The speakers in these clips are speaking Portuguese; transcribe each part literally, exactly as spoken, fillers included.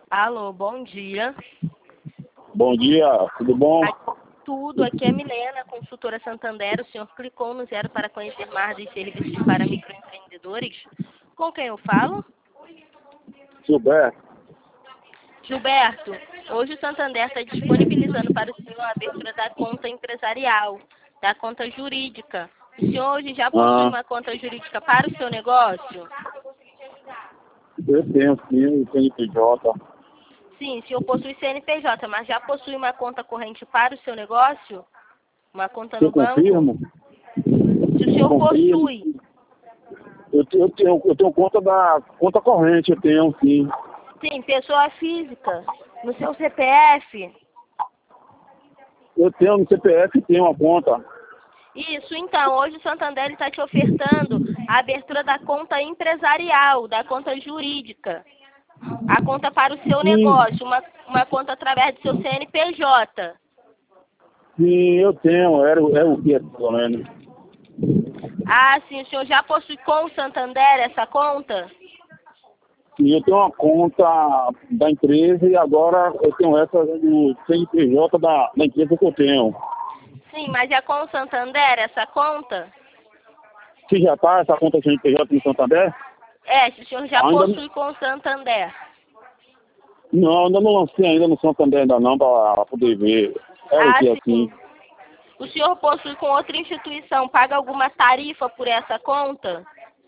Alô, bom dia. Bom dia, tudo bom? Aqui, tudo, aqui é Milena, consultora Santander. O senhor clicou no zero para conhecer mais dos serviços para microempreendedores? Com quem eu falo? Gilberto. Gilberto, hoje o Santander está disponibilizando para o senhor a abertura da conta empresarial, da conta jurídica. O senhor hoje já possui Ah, uma conta jurídica para o seu negócio? eu tenho sim, o C N P J. Sim, o senhor possui C N P J, mas já possui uma conta corrente para o seu negócio? Uma conta no Eu banco? confirmo? Se o senhor Confirmo. possui, Eu, te- eu, tenho, eu tenho conta da conta corrente, eu tenho sim. sim, pessoa física, no seu C P F. Eu tenho no C P F, tenho uma conta. Isso, então, hoje o Santander está te ofertando a abertura da conta empresarial, da conta jurídica. A conta para o seu Sim, negócio, uma, uma conta através do seu C N P J. sim, eu tenho. Era, o- é o que, pelo menos? Ah, sim, o senhor já possui com o Santander essa conta? Sim, eu tenho uma conta da empresa e agora eu tenho essa do C N P J da, da empresa que eu tenho. Sim, mas é com o Santander essa conta? Se já está essa conta C N P J em Santander? É, se o senhor já Ainda possui com o Santander. não, ainda não lancei ainda no Santander ainda não para poder ver. É o Ah, que sim. assim? O senhor possui com outra instituição, paga alguma tarifa por essa conta?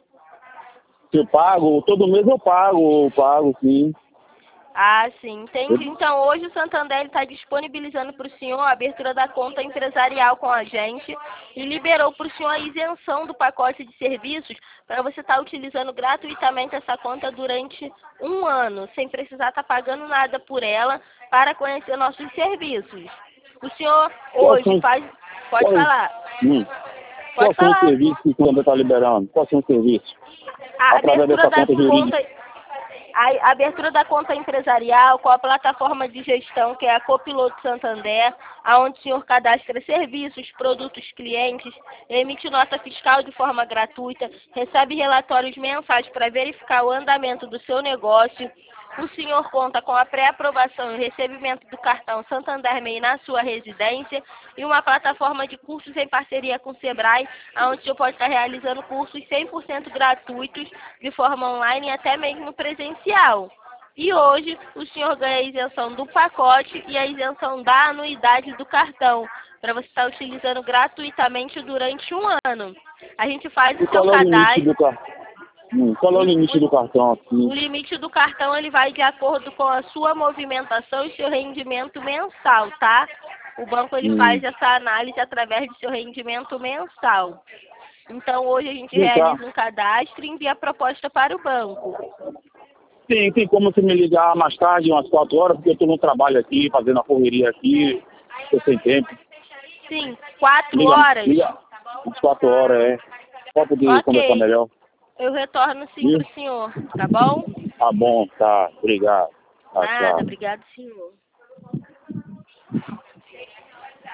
Se eu pago, todo mês eu pago, eu pago sim. Ah, sim, Eu, entendi. Então, hoje o Santander está disponibilizando para o senhor a abertura da conta empresarial com a gente e liberou para o senhor a isenção do pacote de serviços para você estar utilizando gratuitamente essa conta durante um ano, sem precisar estar pagando nada por ela para conhecer nossos serviços. O senhor quais hoje são, faz... Pode quais, falar. hum, Pode quais são os falar. serviços que o Santander está liberando? Quais são os serviços? A Através abertura dessa da conta conta... jurídica. A abertura da conta empresarial com a plataforma de gestão, que é a Copiloto Santander, onde o senhor cadastra serviços, produtos, clientes, emite nota fiscal de forma gratuita, recebe relatórios mensais para verificar o andamento do seu negócio. O senhor conta com a pré-aprovação e recebimento do cartão Santander M E I na sua residência e uma plataforma de cursos em parceria com o Sebrae, onde o senhor pode estar realizando cursos cem por cento gratuitos de forma online e até mesmo presencial. E hoje o senhor ganha a isenção do pacote e a isenção da anuidade do cartão, para você estar utilizando gratuitamente durante um ano. A gente faz E o seu qual é o limite cadastro. do cartão? Hum, qual é o limite do cartão O assim? limite do cartão ele vai de acordo com a sua movimentação e seu rendimento mensal, tá? O banco ele faz Hum, essa análise através do seu rendimento mensal. Então hoje a gente vem cá. realiza um cadastro e envia a proposta para o banco. Tem, tem como você me ligar mais tarde, umas quatro horas, porque eu estou no trabalho aqui, fazendo a correria aqui, estou sem tempo. Sim, quatro Liga, horas. liga, umas quatro horas, é. Para poder conversar Ok, melhor. eu retorno sim Viu? para o senhor, tá bom? Tá bom, tá. Obrigado. Tá, Nada, tchau. obrigado senhor.